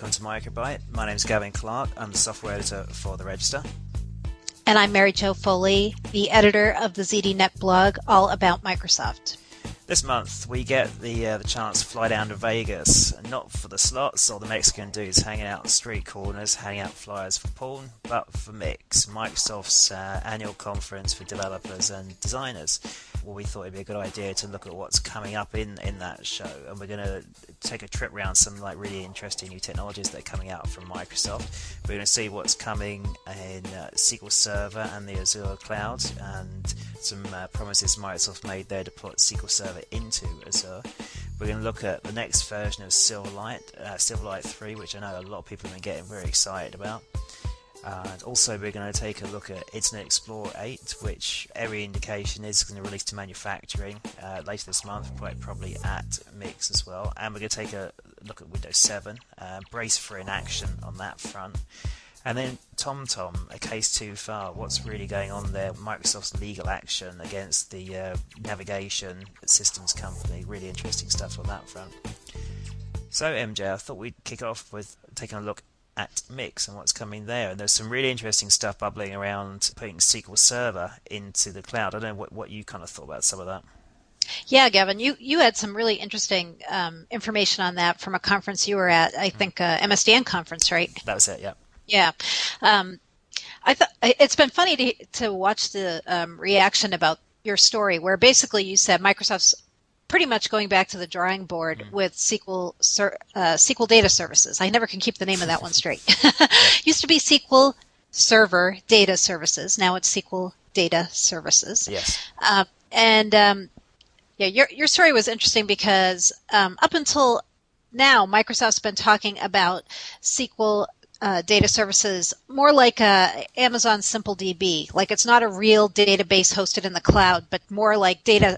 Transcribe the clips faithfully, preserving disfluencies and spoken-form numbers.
welcome to Microbyte. My name is Gavin Clark. I'm the software editor for The Register. And I'm Mary Jo Foley, the editor of the Z D Net blog, all about Microsoft. This month, we get the uh, the chance to fly down to Vegas, not for the slots or the Mexican dudes hanging out on street corners, handing out flyers for porn, but for Mix, Microsoft's uh, annual conference for developers and designers. Well, we thought it'd be a good idea to look at what's coming up in, in that show, and we're going to take a trip around some like really interesting new technologies that are coming out from Microsoft. We're going to see what's coming in uh, S Q L Server and the Azure cloud, and some uh, promises Microsoft made there to put S Q L Server into Azure. We're going to look at the next version of Silverlight, uh, Silverlight three, which I know a lot of people have been getting very excited about. Uh, and also we're going to take a look at Internet Explorer eight, which every indication is going to release to manufacturing uh, later this month, quite probably at Mix as well. And we're going to take a look at Windows seven, uh, brace for inaction on that front. And then TomTom, a case too far. What's really going on there? Microsoft's legal action against the uh, navigation systems company. Really interesting stuff on that front. So M J, I thought we'd kick off with taking a look at Mix and what's coming there. And there's some really interesting stuff bubbling around putting S Q L Server into the cloud. I don't know what, what you kind of thought about some of that. Yeah, Gavin, you, you had some really interesting um, information on that from a conference you were at, I think uh, M S D N conference, right? That was it, yeah. Yeah. Um, I thought it's been funny to, to watch the um, reaction about your story, where basically you said Microsoft's pretty much going back to the drawing board mm. with S Q L uh, S Q L Data Services. I never can keep the name of that one straight. Used to be S Q L Server Data Services. Now it's S Q L Data Services. Yes. Uh, and um, yeah, your your story was interesting because um, up until now, Microsoft's been talking about S Q L Uh, data services more like uh, Amazon SimpleDB. Like it's not a real database hosted in the cloud, but more like data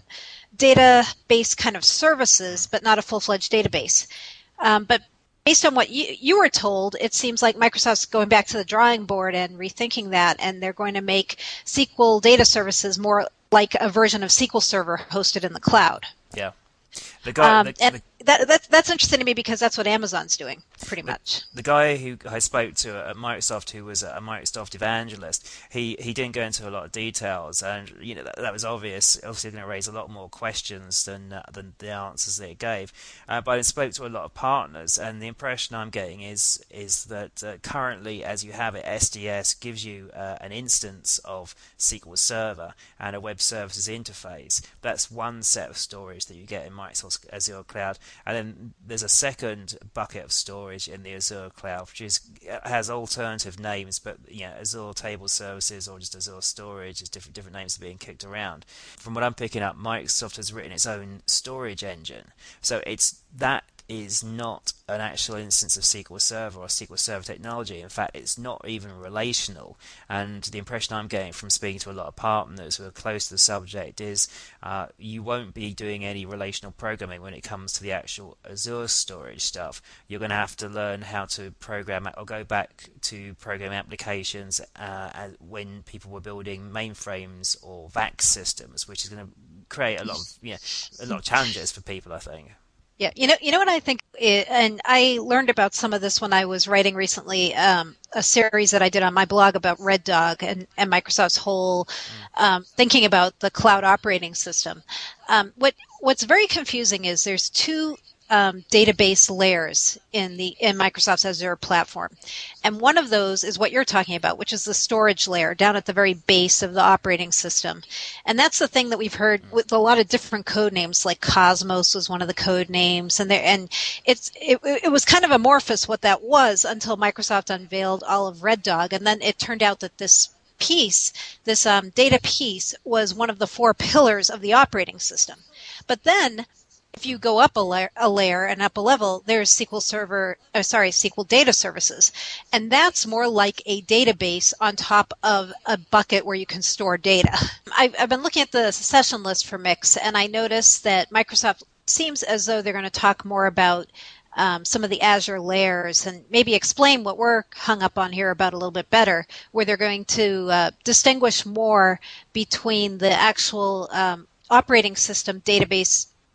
database kind of services, but not a full-fledged database. Um, but based on what you, you were told, it seems like Microsoft's going back to the drawing board and rethinking that, and they're going to make S Q L data services more like a version of S Q L Server hosted in the cloud. Yeah. The guy, um, the, and the, that, that's, that's interesting to me because that's what Amazon's doing, pretty the, much. The guy who I spoke to at Microsoft, who was a Microsoft evangelist, he, he didn't go into a lot of details, and you know that, that was obvious. Obviously, going to raise a lot more questions than uh, than the answers that it gave. Uh, but I spoke to a lot of partners, and the impression I'm getting is is that uh, currently, as you have it, S D S gives you uh, an instance of S Q L Server and a web services interface. That's one set of storage that you get in Microsoft Azure Cloud, and then there's a second bucket of storage in the Azure Cloud, which is has alternative names, but you know, Azure Table Services or just Azure Storage is different different names are being kicked around. From what I'm picking up, Microsoft has written its own storage engine, so it's that is not an actual instance of S Q L Server or S Q L Server technology. In fact, it's not even relational. And the impression I'm getting from speaking to a lot of partners who are close to the subject is uh, you won't be doing any relational programming when it comes to the actual Azure storage stuff. You're going to have to learn how to program or go back to program applications uh, when people were building mainframes or V A X systems, which is going to create a lot of you know, a lot of challenges for people, I think. Yeah, you know, you know what I think, and I learned about some of this when I was writing recently um, a series that I did on my blog about Red Dog and, and Microsoft's whole um, thinking about the cloud operating system. Um, what what's very confusing is there's two um, database layers in the in Microsoft's Azure platform, and one of those is what you're talking about, which is the storage layer down at the very base of the operating system. And that's the thing that we've heard with a lot of different code names, like Cosmos was one of the code names, and there and it's it, it was kind of amorphous what that was until Microsoft unveiled all of Red Dog, and then it turned out that this piece, this um, data piece, was one of the four pillars of the operating system. But then if you go up a layer, a layer and up a level, there's S Q L Server, uh, sorry, S Q L Data Services. And that's more like a database on top of a bucket where you can store data. I've, I've been looking at the session list for Mix, and I noticed that Microsoft seems as though they're going to talk more about um, some of the Azure layers and maybe explain what we're hung up on here about a little bit better, where they're going to uh, distinguish more between the actual um, operating system database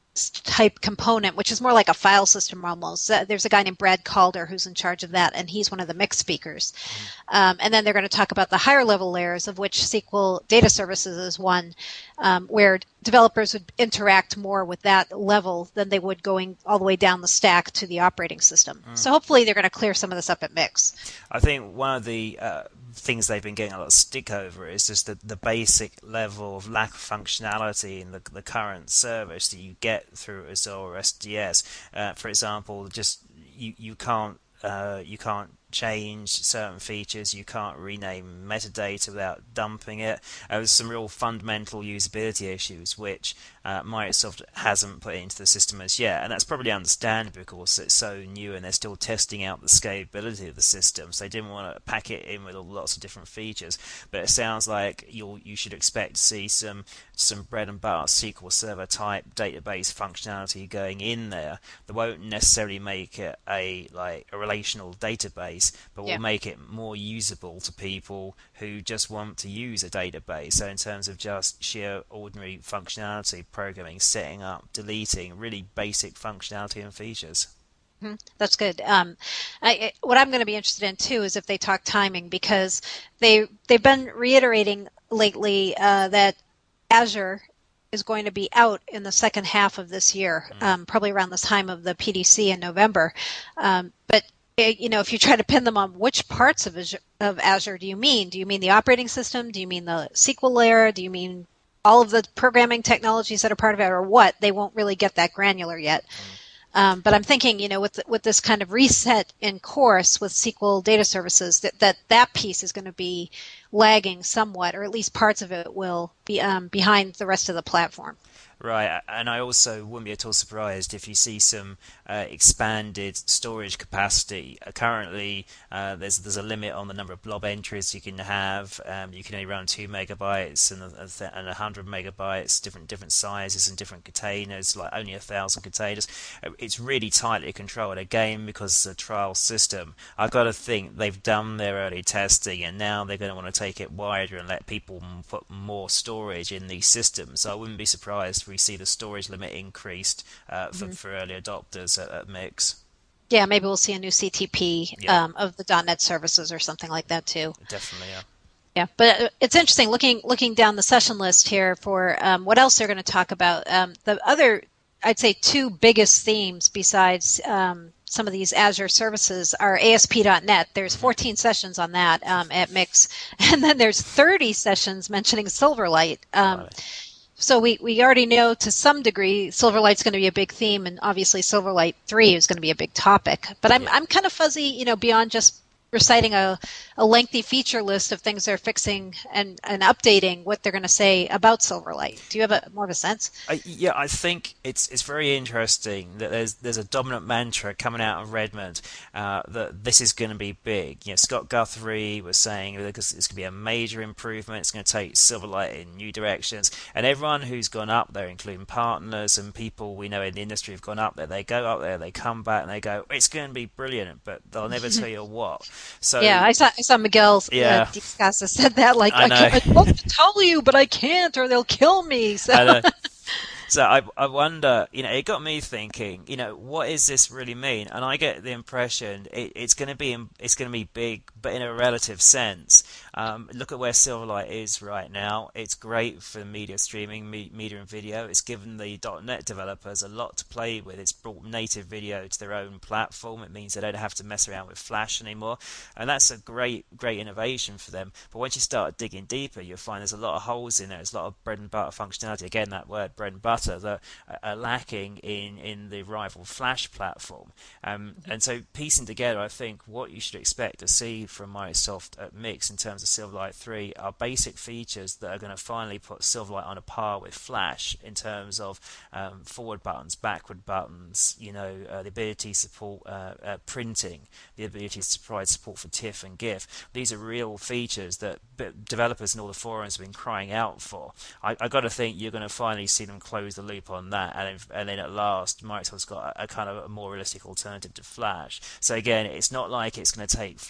type component, which is more like a file system almost. Uh, there's a guy named Brad Calder who's in charge of that, and he's one of the Mix speakers. Mm-hmm. Um, and then they're going to talk about the higher level layers, of which S Q L Data Services is one, um, where developers would interact more with that level than they would going all the way down the stack to the operating system. Mm. So hopefully they're going to clear some of this up at Mix. I think one of the uh, things they've been getting a lot of stick over is just the, the basic level of lack of functionality in the, the current service that you get through Azure or S D S. Uh, for example, just you you can't uh, you can't change certain features, you can't rename metadata without dumping it. Uh, there's some real fundamental usability issues which uh, Microsoft hasn't put into the system as yet, and that's probably understandable because it's so new and they're still testing out the scalability of the system, so they didn't want to pack it in with lots of different features. But it sounds like you'll you should expect to see some some bread and butter S Q L Server type database functionality going in there that won't necessarily make it a like a relational database, but will yeah. make it more usable to people who just want to use a database. So in terms of just sheer ordinary functionality, programming, setting up, deleting, really basic functionality and features. Mm-hmm. That's good. Um, I, what I'm going to be interested in too is if they talk timing, because they they've been reiterating lately uh, that Azure is going to be out in the second half of this year, mm. um, probably around the time of the P D C in November. Um, but you know, if you try to pin them on which parts of Azure, of Azure do you mean? Do you mean the operating system? Do you mean the S Q L layer? Do you mean all of the programming technologies that are part of it, or what? They won't really get that granular yet. Mm. Um, but I'm thinking, you know, with with this kind of reset in course with S Q L Data Services, that that, that piece is going to be lagging somewhat, or at least parts of it will be um, behind the rest of the platform. Right, and I also wouldn't be at all surprised if you see some uh, expanded storage capacity. Uh, currently, uh, there's there's a limit on the number of blob entries you can have. Um, you can only run two megabytes and a, and a hundred megabytes, different different sizes and different containers, like only a thousand containers. It's really tightly controlled. Again, because it's a trial system, I've got to think they've done their early testing, and now they're going to want to take it wider and let people put more storage in these systems. So I wouldn't be surprised we see the storage limit increased uh, for, mm-hmm. for early adopters at, at Mix. Yeah, maybe we'll see a new C T P yeah. um, of the .dot net services or something like that too. Definitely, yeah. Yeah, but it's interesting looking looking down the session list here for um, what else they're going to talk about. Um, the other, I'd say, two biggest themes besides um, some of these Azure services are A S P dot net. There's fourteen sessions on that um, at Mix, and then there's thirty sessions mentioning Silverlight. Um, right. So we, we already know to some degree Silverlight's going to be a big theme, and obviously Silverlight three is going to be a big topic. But I'm yeah. I'm kind of fuzzy, you know, beyond just reciting a, a lengthy feature list of things they're fixing and, and updating what they're going to say about Silverlight. Do you have a more of a sense? I, yeah, I think it's it's very interesting that there's there's a dominant mantra coming out of Redmond uh, that this is going to be big. You know, Scott Guthrie was saying that it's going to be a major improvement. It's going to take Silverlight in new directions. And everyone who's gone up there, including partners and people we know in the industry have gone up there, they go up there, they come back, and they go, it's going to be brilliant, but they'll never tell you what. So yeah, I saw I saw Miguel yeah. uh, Discasa said that, like, I, I, I want to tell you, but I can't, or they'll kill me. So. I know. So I, I wonder, you know, it got me thinking, you know, what does this really mean? And I get the impression it, it's going to be it's going to be big, but in a relative sense. Um, look at where Silverlight is right now. It's great for media streaming, me, media and video. It's given the .dot net developers a lot to play with. It's brought native video to their own platform. It means they don't have to mess around with Flash anymore, and that's a great, great innovation for them. But once you start digging deeper, you'll find there's a lot of holes in there. There's a lot of bread and butter functionality. Again, that word, bread and butter, that are lacking in, in the rival Flash platform. Um, and so piecing together, I think what you should expect to see from Microsoft at Mix in terms of Silverlight three are basic features that are going to finally put Silverlight on a par with Flash in terms of um, forward buttons, backward buttons, you know, uh, the ability to support uh, uh, printing, the ability to provide support for TIFF and GIF. These are real features that developers in all the forums have been crying out for. I, I got to think you're going to finally see them close the loop on that, and, if, and then at last Microsoft's got a, a kind of a more realistic alternative to Flash. So again, it's not like it's going to take Flash in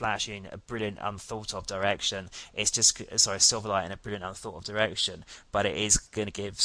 a brilliant unthought of direction. It's just sorry, Silverlight in a brilliant unthought of direction, but it is going to give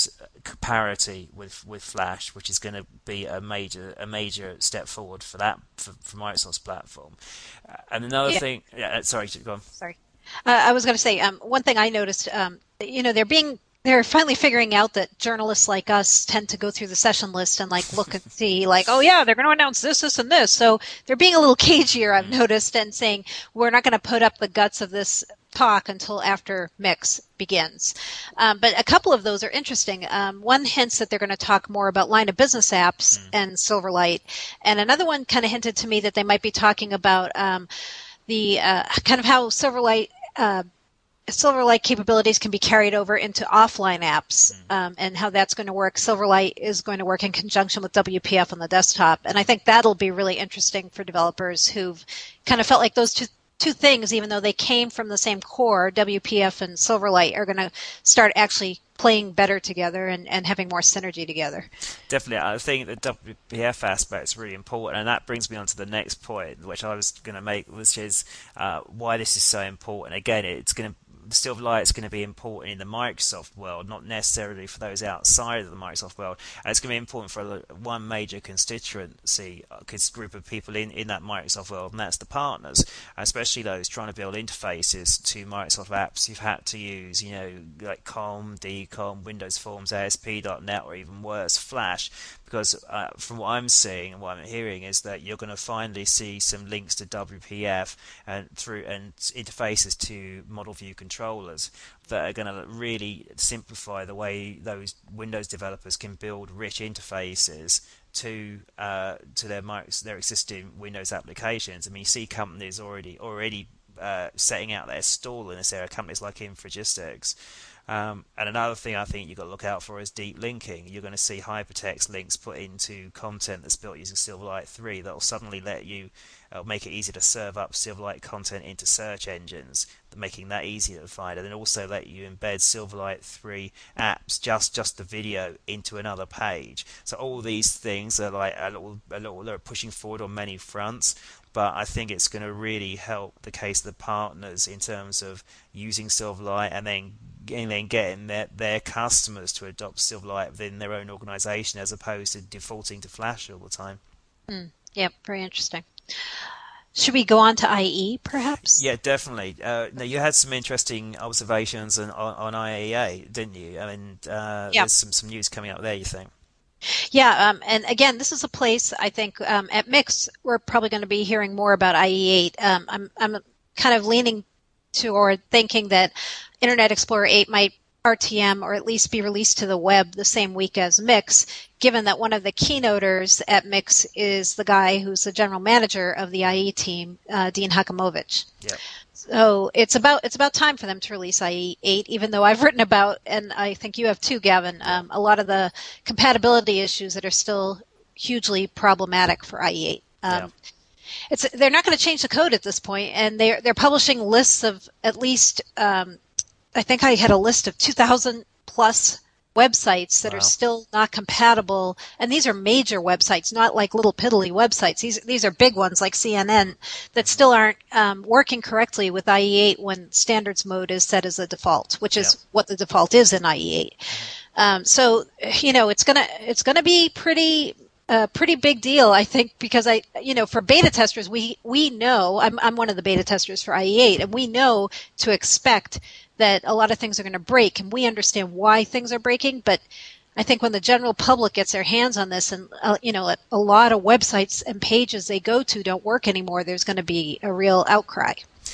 parity with, with Flash, which is going to be a major a major step forward for that for, for Microsoft's platform. Uh, and another yeah. thing, yeah, sorry, go on. Sorry, uh, I was going to say um, one thing I noticed. Um, you know, they're being They're finally figuring out that journalists like us tend to go through the session list and like look and see like, oh yeah, they're going to announce this, this, and this. So they're being a little cagier, I've noticed, and saying we're not going to put up the guts of this talk until after Mix begins. Um, but a couple of those are interesting. Um, one hints that they're going to talk more about line of business apps mm. and Silverlight, and another one kind of hinted to me that they might be talking about um, the uh, kind of how Silverlight. Uh, Silverlight capabilities can be carried over into offline apps um, and how that's going to work. Silverlight is going to work in conjunction with W P F on the desktop. And I think that'll be really interesting for developers who've kind of felt like those two two things, even though they came from the same core, W P F and Silverlight, are going to start actually playing better together and, and having more synergy together. Definitely. I think the W P F aspect is really important, and that brings me on to the next point, which I was going to make, which is uh, why this is so important. Again, it's going to Silverlight is going to be important in the Microsoft world, not necessarily for those outside of the Microsoft world. And it's going to be important for one major constituency, group of people in, in that Microsoft world, and that's the partners, especially those trying to build interfaces to Microsoft apps you've had to use, you know, like COM, D COM, Windows Forms, A S P dot net, or even worse, Flash. Because uh, from what I'm seeing and what I'm hearing is that you're going to finally see some links to W P F and through and interfaces to model view controllers that are going to really simplify the way those Windows developers can build rich interfaces to uh, to their their existing Windows applications. I mean, you see companies already already uh, setting out their stall in this area. Companies like Infragistics. Um, and another thing I think you've got to look out for is deep linking. You're going to see hypertext links put into content that's built using Silverlight three that will suddenly let you uh, make it easier to serve up Silverlight content into search engines, making that easier to find, and then also let you embed Silverlight three apps, just just the video, into another page. So all these things are like a little, a little they're pushing forward on many fronts. But I think it's going to really help the case of the partners in terms of using Silverlight and then and then getting their, their customers to adopt Silverlight within their own organization as opposed to defaulting to Flash all the time. Mm, yeah, very interesting. Should we go on to I E, perhaps? Yeah, definitely. Uh, now, you had some interesting observations on, on I E A, didn't you? I mean, uh, yeah. there's some, some news coming up there, you think? Yeah, um, and again, this is a place I think um, at Mix we're probably going to be hearing more about I E eight. Um, I'm I'm kind of leaning toward thinking that Internet Explorer eight might R T M or at least be released to the web the same week as Mix, given that one of the keynoters at Mix is the guy who's the general manager of the I E team, uh, Dean Hakimovich. Yeah. So it's about it's about time for them to release I E eight, even though I've written about, and I think you have too, Gavin, um, a lot of the compatibility issues that are still hugely problematic for I E eight. Um, yeah. It's they're not going to change the code at this point, and they're they're publishing lists of at least um, I think I had a list of two thousand plus websites that wow. are still not compatible, and these are major websites, not like little piddly websites. These these are big ones like C N N that still aren't um, working correctly with I E eight when standards mode is set as a default, which is yeah. what the default is in I E eight. Um, so you know it's gonna it's gonna be pretty. A pretty big deal, I think, because I, you know, for beta testers, we we know I'm I'm one of the beta testers for I E eight, and we know to expect that a lot of things are going to break, and we understand why things are breaking. But I think when the general public gets their hands on this, and uh, you know, a lot of websites and pages they go to don't work anymore, there's going to be a real outcry.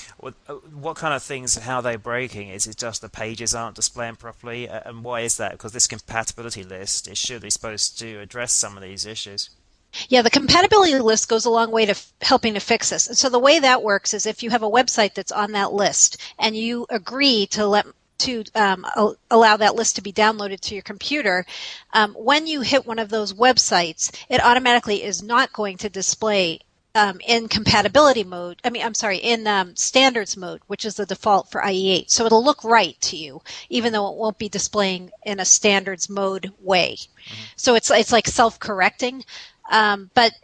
What kind of things, how are they breaking? Is it just the pages aren't displaying properly? And why is that? Because this compatibility list is surely supposed to address some of these issues. Yeah, the compatibility list goes a long way to f- helping to fix this. And so the way that works is if you have a website that's on that list and you agree to let to um, allow that list to be downloaded to your computer, um, when you hit one of those websites, it automatically is not going to display Um, in compatibility mode, I mean, I'm sorry, in um, standards mode, which is the default for I E eight. So it'll look right to you, even though it won't be displaying in a standards mode way. Mm-hmm. So it's it's like self-correcting. Um, but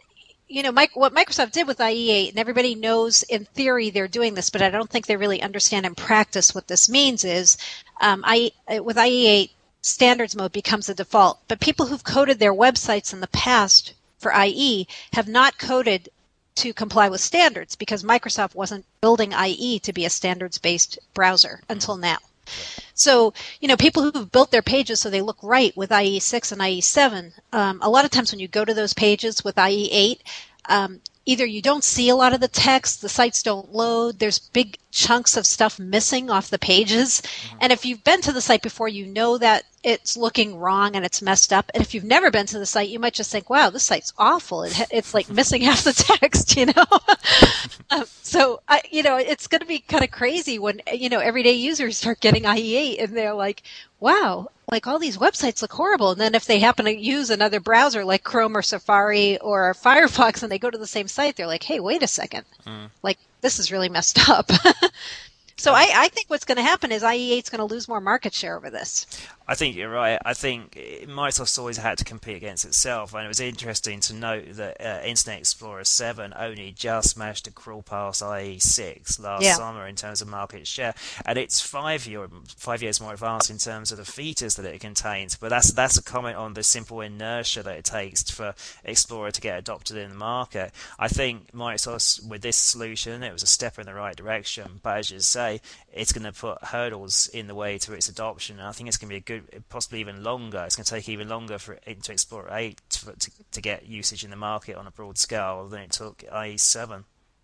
you know, Mike, what Microsoft did with I E eight, and everybody knows in theory they're doing this, but I don't think they really understand in practice what this means is, um, I, with I E eight, standards mode becomes the default. But people who've coded their websites in the past for I E have not coded to comply with standards because Microsoft wasn't building I E to be a standards-based browser until now. So, you know, people who've built their pages so they look right with I E six and I E seven, um, a lot of times when you go to those pages with I E eight, um, either you don't see a lot of the text, the sites don't load, there's big chunks of stuff missing off the pages. Mm-hmm. And if you've been to the site before, you know that it's looking wrong and it's messed up. And if you've never been to the site, you might just think, wow, this site's awful. It, it's like missing half the text, you know? um, so, I, you know, it's going to be kind of crazy when, you know, everyday users start getting I E eight and they're like, wow, like all these websites look horrible. And then if they happen to use another browser like Chrome or Safari or Firefox and they go to the same site, they're like, hey, wait a second. Mm. Like, this is really messed up. So I, I think what's going to happen is I E eight is going to lose more market share over this. I think you're right. I think Microsoft's always had to compete against itself, and it was interesting to note that uh, Internet Explorer seven only just managed to crawl past I E six last yeah. summer in terms of market share, and it's five year five years more advanced in terms of the features that it contains. But that's that's a comment on the simple inertia that it takes for Explorer to get adopted in the market. I think Microsoft, with this solution, it was a step in the right direction, but as you say, it's going to put hurdles in the way to its adoption, and I think it's going to be a good, possibly even longer. It's going to take even longer for Internet Explorer eight to, to, to get usage in the market on a broad scale than it took I E seven.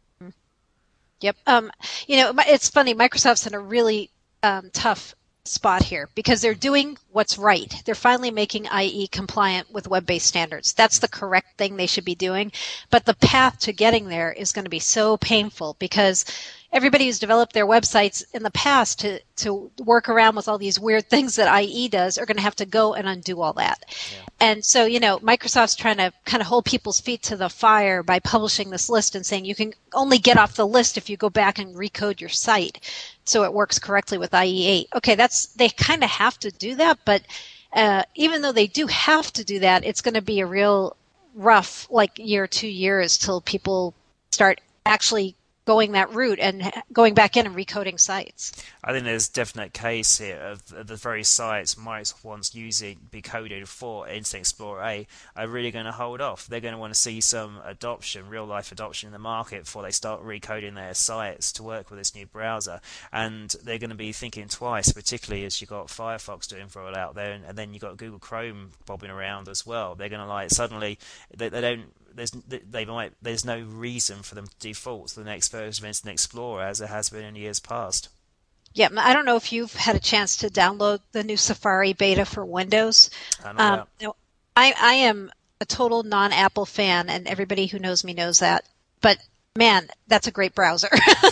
Yep. Um, you know, it's funny. Microsoft's in a really um, tough spot here because they're doing what's right. They're finally making I E compliant with web-based standards. That's the correct thing they should be doing. But the path to getting there is going to be so painful because everybody who's developed their websites in the past to, to work around with all these weird things that I E does are going to have to go and undo all that. Yeah. And so, you know, Microsoft's trying to kind of hold people's feet to the fire by publishing this list and saying you can only get off the list if you go back and recode your site so it works correctly with I E eight. Okay, that's they kind of have to do that, but uh, even though they do have to do that, it's going to be a real rough, like, year, two years till people start actually going that route and going back in and recoding sites. I think there's a definite case here of the very sites Microsoft wants using be coded for Internet Explorer eight are really going to hold off. They're going to want to see some adoption, real life adoption in the market before they start recoding their sites to work with this new browser. And they're going to be thinking twice, particularly as you've got Firefox doing for all out there, and, and then you've got Google Chrome bobbing around as well. They're going to like suddenly they, they don't. There's they might there's no reason for them to default to the next version of Internet Explorer as it has been in years past. Yeah, I don't know if you've had a chance to download the new Safari beta for Windows. I know um, you know, I, I am a total non-Apple fan, and everybody who knows me knows that. But man, that's a great browser.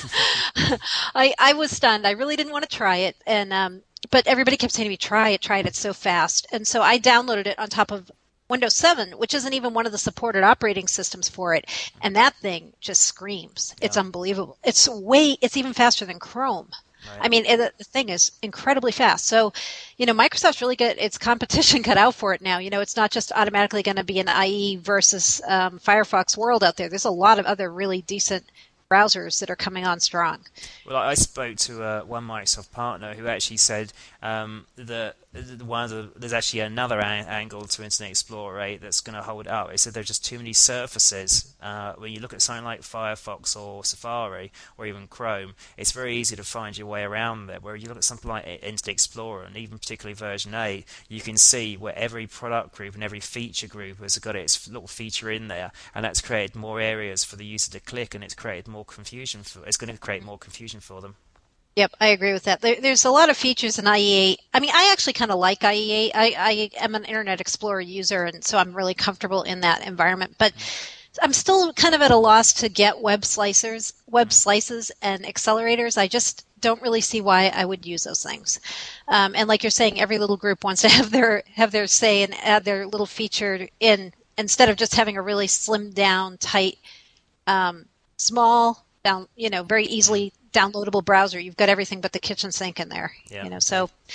I I was stunned. I really didn't want to try it, and um, but everybody kept saying to me, "Try it, try it. It's so fast." And so I downloaded it on top of Windows seven, which isn't even one of the supported operating systems for it, and that thing just screams. Yeah. It's unbelievable. It's way, it's even faster than Chrome. Right. I mean, it, the thing is incredibly fast. So, you know, Microsoft's really got its competition cut out for it now. You know, it's not just automatically going to be an I E versus um, Firefox world out there. There's a lot of other really decent browsers that are coming on strong. Well, I spoke to uh, one Microsoft partner who actually said um, that one of the, there's actually another an- angle to Internet Explorer eight that's going to hold up. He said there are just too many surfaces. Uh, when you look at something like Firefox or Safari or even Chrome, it's very easy to find your way around there. Where you look at something like Internet Explorer and even particularly version eight, you can see where every product group and every feature group has got its little feature in there, and that's created more areas for the user to click, and it's created more confusion for. It's going to create more confusion for them. Yep, I agree with that. There, there's a lot of features in I E eight. I mean, I actually kind of like I E eight. I, I am an Internet Explorer user, and so I'm really comfortable in that environment. But I'm still kind of at a loss to get web slicers, web slices, and accelerators. I just don't really see why I would use those things. Um, and like you're saying, every little group wants to have their have their say and add their little feature in instead of just having a really slimmed down, tight, um, small, down, you know, very easily downloadable browser. You've got everything but the kitchen sink in there. Yeah. You know, so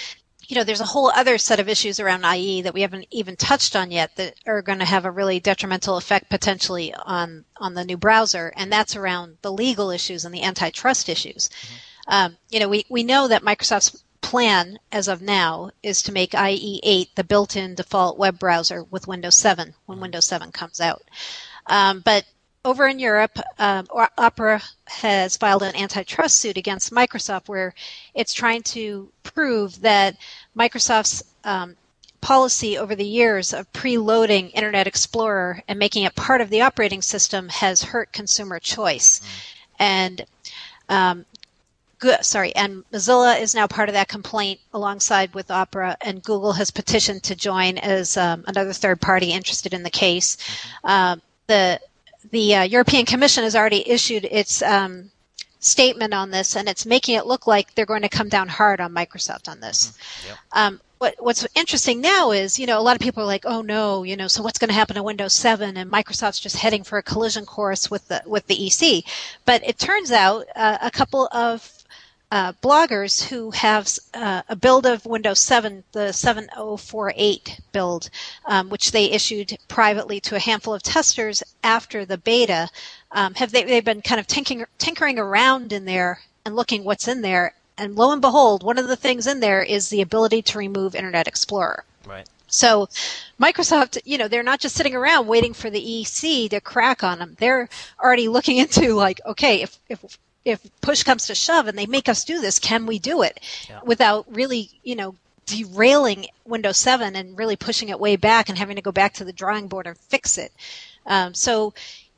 you know, there's a whole other set of issues around I E that we haven't even touched on yet that are going to have a really detrimental effect potentially on, on the new browser, and that's around the legal issues and the antitrust issues. Mm-hmm. Um, you know, we, we know that Microsoft's plan as of now is to make I E eight the built-in default web browser with Windows seven when mm-hmm. Windows seven comes out. Um, but over in Europe, um, Opera has filed an antitrust suit against Microsoft where it's trying to prove that Microsoft's um, policy over the years of preloading Internet Explorer and making it part of the operating system has hurt consumer choice. Mm. And um, good, sorry, and Mozilla is now part of that complaint alongside with Opera, and Google has petitioned to join as um, another third party interested in the case. Mm-hmm. Uh, the The uh, European Commission has already issued its um, statement on this, and it's making it look like they're going to come down hard on Microsoft on this. Mm-hmm. Yep. Um, what, what's interesting now is, you know, a lot of people are like, oh no, you know, so what's going to happen to Windows seven? And Microsoft's just heading for a collision course with the with the E C. But it turns out uh, a couple of Uh, bloggers who have uh, a build of Windows seven, the seven oh four eight build, um, which they issued privately to a handful of testers after the beta, um, have they, they've been kind of tinkering, tinkering around in there and looking what's in there. And lo and behold, one of the things in there is the ability to remove Internet Explorer. Right. So Microsoft, you know, they're not just sitting around waiting for the E C to crack on them. They're already looking into like, okay, if if if push comes to shove and they make us do this, can we do it yeah. without really, you know, derailing Windows seven and really pushing it way back and having to go back to the drawing board and fix it? Um, so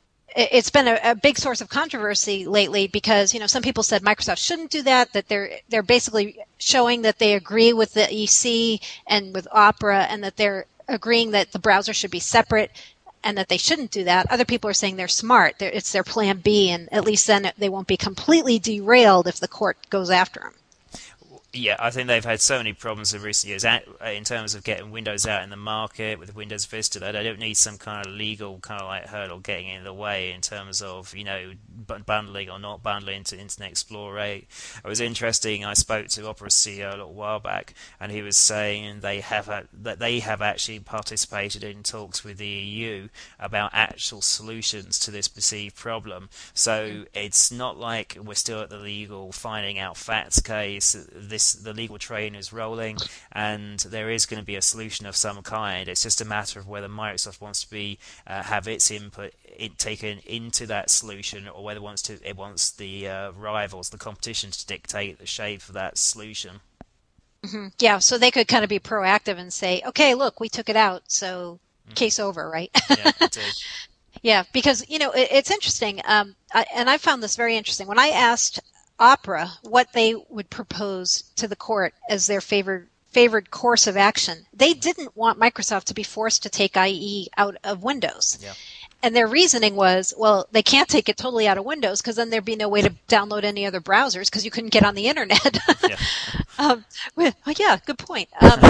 it's been a, a big source of controversy lately because, you know, some people said Microsoft shouldn't do that, that they're they're basically showing that they agree with the E C and with Opera and that they're agreeing that the browser should be separate and that they shouldn't do that. Other people are saying they're smart. They're, it's their plan B, and at least then they won't be completely derailed if the court goes after them. Yeah, I think they've had so many problems in recent years in terms of getting Windows out in the market with Windows Vista that I don't need some kind of legal kind of like hurdle getting in the way in terms of, you know, bundling or not bundling into Internet Explorer eight. It was interesting. I spoke to Opera C E O a little while back, and he was saying they have a, that they have actually participated in talks with the E U about actual solutions to this perceived problem. So it's not like we're still at the legal finding out facts case. This the legal train is rolling, and there is going to be a solution of some kind. It's just a matter of whether Microsoft wants to be uh, have its input it taken into that solution, or whether it wants to it wants the uh, rivals, the competition, to dictate the shape of that solution. Mm-hmm. Yeah, so they could kind of be proactive and say, "Okay, look, we took it out, so mm-hmm. case over," right? Yeah, indeed. Yeah, because you know it, it's interesting, um, I, and I found this very interesting when I asked Opera what they would propose to the court as their favored favored course of action. They didn't want Microsoft to be forced to take I E out of Windows. Yeah. And their reasoning was, well, they can't take it totally out of Windows because then there'd be no way to download any other browsers because you couldn't get on the internet. Yeah. um, well, yeah, good point. Um,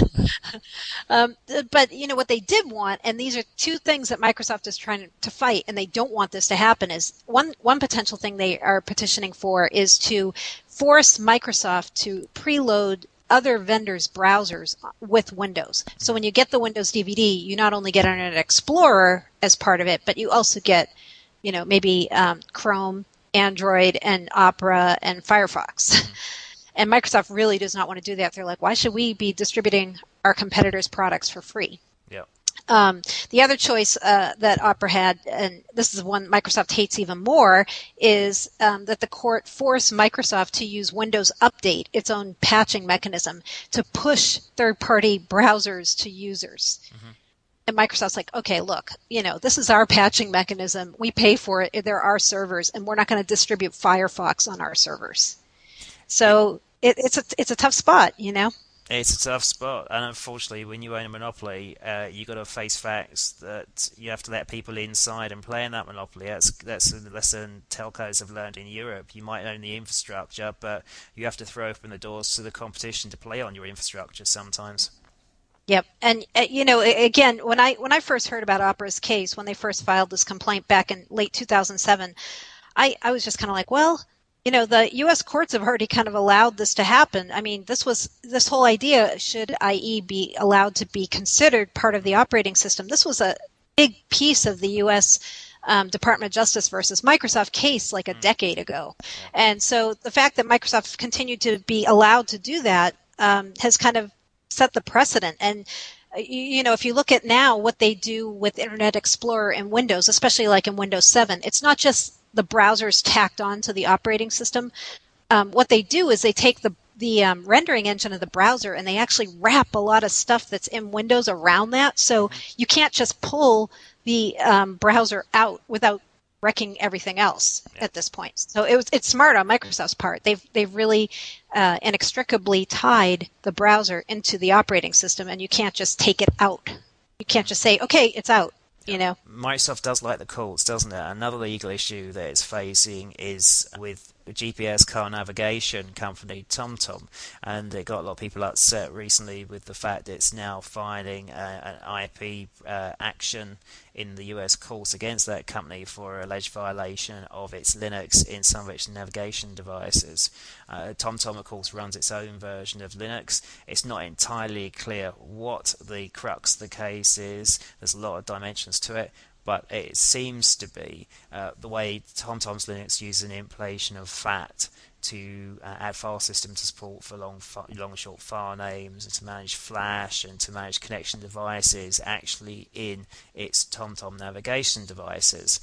um, but, you know, what they did want, and these are two things that Microsoft is trying to fight, and they don't want this to happen, is one, one potential thing they are petitioning for is to force Microsoft to preload other vendors' browsers with Windows. So when you get the Windows D V D, you not only get Internet Explorer as part of it, but you also get, you know, maybe um, Chrome, Android, and Opera, and Firefox. Mm-hmm. And Microsoft really does not want to do that. They're like, why should we be distributing our competitors' products for free? Yeah. Um, the other choice uh, that Opera had, and this is one Microsoft hates even more, is um, that the court force Microsoft to use Windows Update, its own patching mechanism, to push third-party browsers to users. Mm-hmm. And Microsoft's like, okay, look, you know, this is our patching mechanism. We pay for it. They're our servers, and we're not going to distribute Firefox on our servers. So it, it's a it's a tough spot, you know. It's a tough spot, and unfortunately, when you own a monopoly, uh, you got to face facts that you have to let people inside and play in that monopoly. That's that's a lesson telcos have learned in Europe. You might own the infrastructure, but you have to throw open the doors to the competition to play on your infrastructure sometimes. Yep, and uh, you know, again, when I when I first heard about Opera's case, when they first filed this complaint back in late two thousand seven, I I was just kind of like, well, you know, the U S courts have already kind of allowed this to happen. I mean, this was this whole idea, should I E be allowed to be considered part of the operating system? This was a big piece of the U S um, Department of Justice versus Microsoft case like a decade ago. And so the fact that Microsoft continued to be allowed to do that um, has kind of set the precedent. And you know, if you look at now what they do with Internet Explorer and Windows, especially like in Windows seven, it's not just the browsers tacked onto the operating system. Um, what they do is they take the the um, rendering engine of the browser and they actually wrap a lot of stuff that's in Windows around that. So you can't just pull the um, browser out without wrecking everything else yeah. at this point. So it was it's smart on Microsoft's part. They've they've really uh, inextricably tied the browser into the operating system, and you can't just take it out. You can't just say, okay, it's out. You know, Microsoft does like the courts, doesn't it? Another legal issue that it's facing is with G P S car navigation company TomTom, and it got a lot of people upset recently with the fact that it's now filing uh, an I P uh, action in the U S courts against that company for alleged violation of its Linux in some of its navigation devices. Uh, TomTom, of course, runs its own version of Linux. It's not entirely clear what the crux of the case is. There's a lot of dimensions to it. But it seems to be uh, the way TomTom's Linux uses an implementation of F A T to uh, add file system to support for long, long and short file names, and to manage Flash and to manage connection devices actually in its TomTom navigation devices.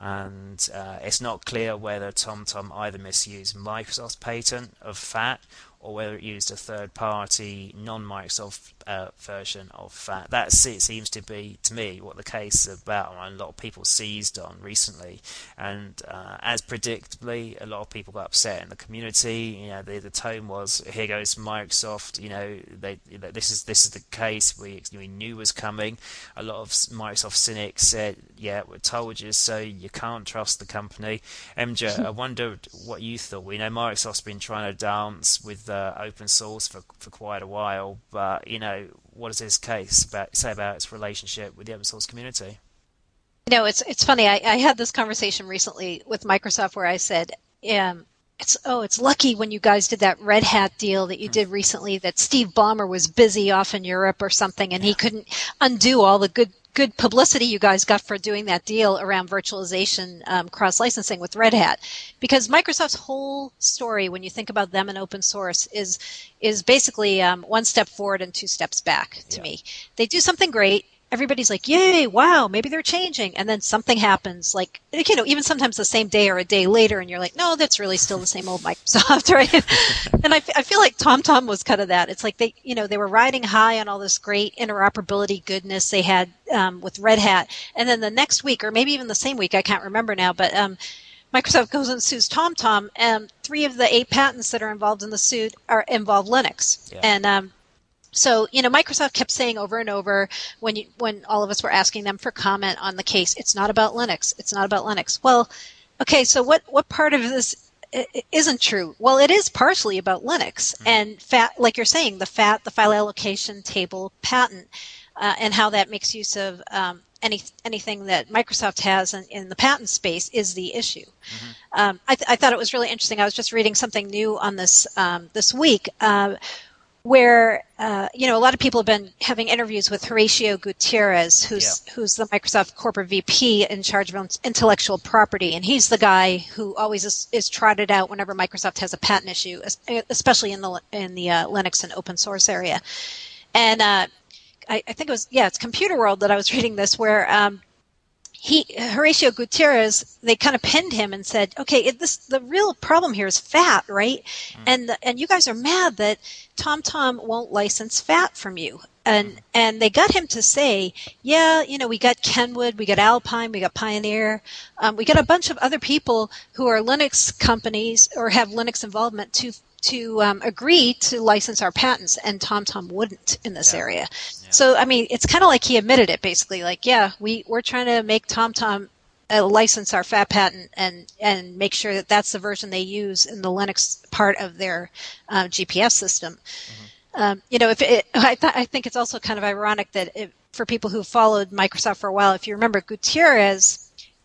And uh, it's not clear whether TomTom either misused Microsoft's patent of F A T or whether it used a third-party non-Microsoft uh, version of F A T. That seems to be, to me, what the case is about, and a lot of people seized on recently. And uh, as predictably, a lot of people got upset in the community. You know, the, the tone was, "Here goes Microsoft." You know, they, this is this is the case we we knew was coming. A lot of Microsoft cynics said, "Yeah, we told you so. You can't trust the company." M J, I wondered what you thought. We know Microsoft's been trying to dance with uh, open source for for quite a while, but you know, what does this case about, say about its relationship with the open source community? You know, it's it's funny. I, I had this conversation recently with Microsoft where I said, um, "It's oh, it's lucky when you guys did that Red Hat deal that you did recently that Steve Ballmer was busy off in Europe or something, and he couldn't undo all the good." good publicity you guys got for doing that deal around virtualization um, cross-licensing with Red Hat. Because Microsoft's whole story, when you think about them and open source, is is basically um, one step forward and two steps back to yeah. me. They do something great. Everybody's like, yay, wow, maybe they're changing. And then something happens, like, you know, even sometimes the same day or a day later, and you're like, no, that's really still the same old Microsoft, right? And I, I feel like TomTom was kind of that. It's like they, you know, they were riding high on all this great interoperability goodness they had um, with Red Hat. And then the next week, or maybe even the same week, I can't remember now, but um, Microsoft goes and sues TomTom, and three of the eight patents that are involved in the suit are involve Linux. Yeah. And um So, you know, Microsoft kept saying over and over when you, when all of us were asking them for comment on the case, it's not about Linux. It's not about Linux. Well, okay, so what, what part of this isn't true? Well, it is partially about Linux and F A T, like you're saying, the F A T, the file allocation table patent, uh, and how that makes use of um, any anything that Microsoft has in, in the patent space is the issue. Mm-hmm. Um, I, th- I thought it was really interesting. I was just reading something new on this um, this week. Uh, where, uh, you know, a lot of people have been having interviews with Horacio Gutierrez, who's yeah. who's the Microsoft corporate V P in charge of intellectual property. And he's the guy who always is, is trotted out whenever Microsoft has a patent issue, especially in the in the uh, Linux and open source area. And uh, I, I think it was, yeah, it's Computer World that I was reading this, where um, he, Horacio Gutierrez, they kind of pinned him and said, okay, it, this the real problem here is F A T, right? Mm. And the, and you guys are mad that TomTom won't license F A T from you. And and they got him to say, yeah, you know, we got Kenwood, we got Alpine, we got Pioneer, um, we got a bunch of other people who are Linux companies or have Linux involvement to to um, agree to license our patents, and TomTom wouldn't in this yeah. area. Yeah. So, I mean, it's kind of like he admitted it, basically. Like, yeah, we, we're trying to make TomTom uh, license our F A T patent and, and make sure that that's the version they use in the Linux part of their uh, G P S system. Mm-hmm. Um, you know, if it, I, th- I think it's also kind of ironic that it, for people who followed Microsoft for a while, if you remember, Gutierrez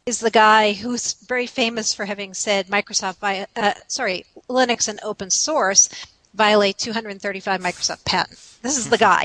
is the guy who's very famous for having said Microsoft, vi- uh, sorry, Linux and open source violate two hundred thirty-five Microsoft patents. This is the guy.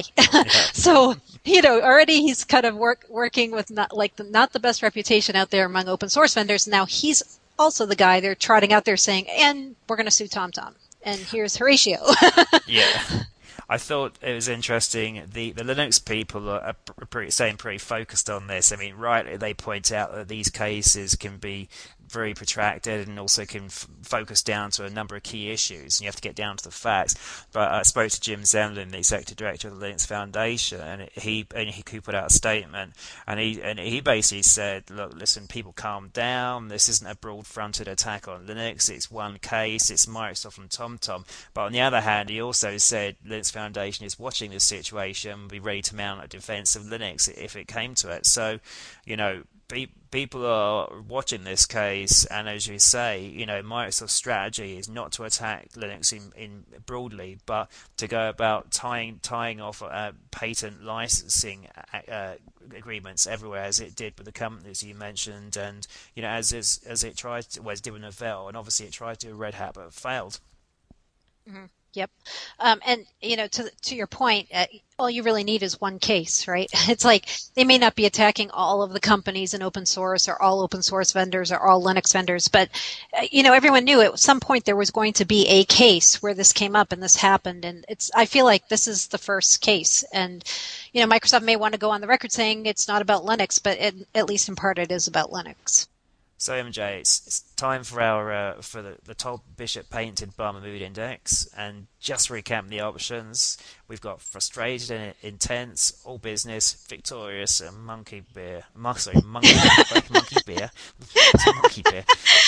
So, you know, already he's kind of work, working with not like the, not the best reputation out there among open source vendors. Now he's also the guy they're trotting out there saying, and we're going to sue TomTom. And here's Horatio. Yeah. I thought it was interesting. The, the Linux people are, are pretty, staying pretty focused on this. I mean, rightly they point out that these cases can be very protracted and also can f- focus down to a number of key issues, and you have to get down to the facts. But I spoke to Jim Zemlin, the executive director of the Linux Foundation, and he and he put out a statement, and he and he basically said, "Look, listen, people, calm down. This isn't a broad-fronted attack on Linux. It's one case. It's Microsoft and TomTom." But on the other hand, he also said Linux Foundation is watching this situation and be ready to mount a defense of Linux if it came to it. So, you know, people are watching this case, and as you say, you know, Microsoft's strategy is not to attack Linux in, in broadly, but to go about tying tying off uh, patent licensing uh, agreements everywhere, as it did with the companies you mentioned, and you know, as as, as it tried to, well, as did with Novell, and obviously it tried to do Red Hat, but failed. Mm-hmm. Yep. Um, and, you know, to to your point, uh, all you really need is one case, right? It's like they may not be attacking all of the companies in open source or all open source vendors or all Linux vendors, but, uh, you know, everyone knew at some point there was going to be a case where this came up and this happened. And it's, I feel like this is the first case. And, you know, Microsoft may want to go on the record saying it's not about Linux, but it, at least in part it is about Linux. So M J, it's, it's time for our uh, for the, the Todd Bishop patented Barmer Mood Index, and just to recap the options, we've got frustrated and intense, all business, victorious, and monkey beer. Mon- sorry, monkey, monkey beer, monkey beer,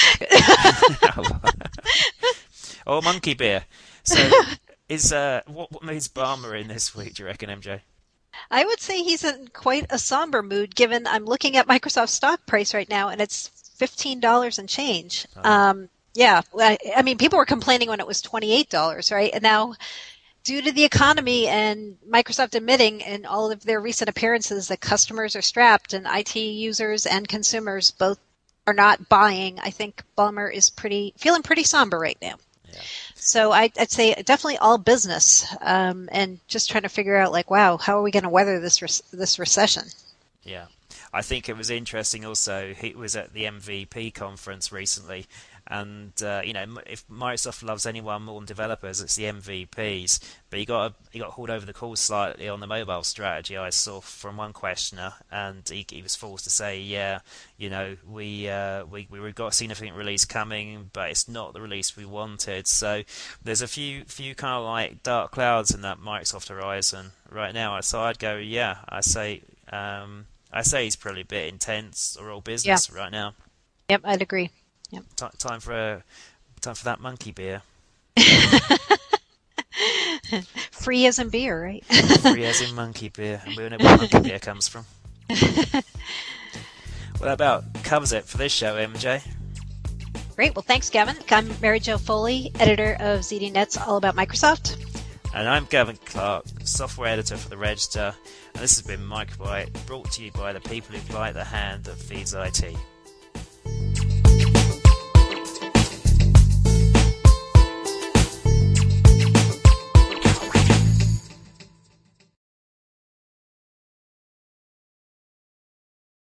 or monkey beer. So, is uh, what what mood's Barmer in this week? Do you reckon, M J? I would say he's in quite a somber mood, given I'm looking at Microsoft's stock price right now, and it's fifteen dollars and change. Oh. Um, yeah, I mean, people were complaining when it was twenty-eight dollars, right? And now, due to the economy and Microsoft admitting in all of their recent appearances that customers are strapped and I T users and consumers both are not buying, I think Ballmer is pretty feeling pretty somber right now. Yeah. So I, I'd say definitely all business, um, and just trying to figure out, like, wow, how are we going to weather this re- this recession? Yeah. I think it was interesting also, he was at the M V P conference recently, and uh, you know, if Microsoft loves anyone more than developers, it's the M V Ps. But he got he got hauled over the coals slightly on the mobile strategy, I saw from one questioner, and he, he was forced to say, yeah, you know, we uh, we we've got a significant release coming, but it's not the release we wanted. So there's a few few kind of like dark clouds in that Microsoft horizon right now. So I'd go, yeah, I say. Um, I say he's probably a bit intense or all business yeah. right now. Yep, I'd agree. Yep. T- time for a time for that monkey beer. Free as in beer, right? Free as in monkey beer, and we all know where monkey beer comes from. Well, that about covers it for this show, M J. Great. Well, thanks, Gavin. I'm Mary Jo Foley, editor of Z D Net's All About Microsoft. And I'm Gavin Clark, software editor for The Register, and this has been Microbyte, brought to you by the people who bite the hand that feeds I T.